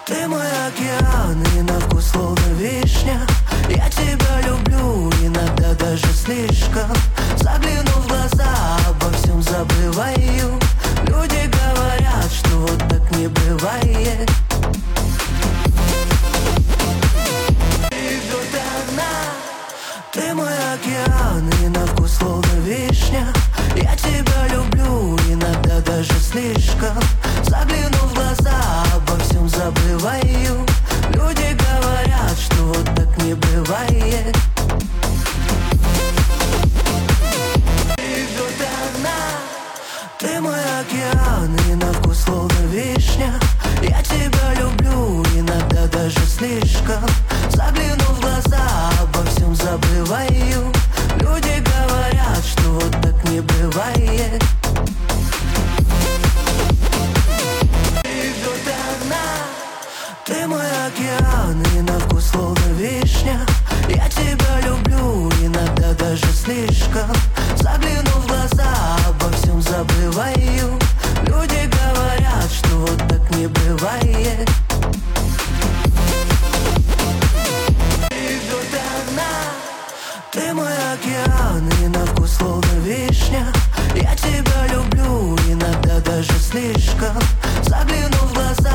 Ты мой океан, и на вкус словно вишня. Я тебя люблю, иногда даже слишком. Заглянув в глаза, обо всем забываю. Люди говорят, что вот так не бывает. Идет она. Ты мой океан, и на вкус словно вишня. Я тебя люблю, иногда даже слишком. Заглянув в глаза, обо всем забываю. Люди говорят, что вот так не бывает. Идет она. Ты мой океан, и на вкус словно вишня. Я тебя люблю, иногда даже слишком. Заглянув в глаза, обо всем забываю. Люди говорят, что вот так не бывает. Идет она. Ты мой океан, и на вкус словно вишня. Я тебя люблю, иногда даже слишком. Заглянув в глаза, обо всем забываю. Люди говорят, что вот так не бывает. Идет она. Ты мой океан, и на вкус словно вишня. Я тебя люблю, иногда даже слишком. Заглянув в глаза,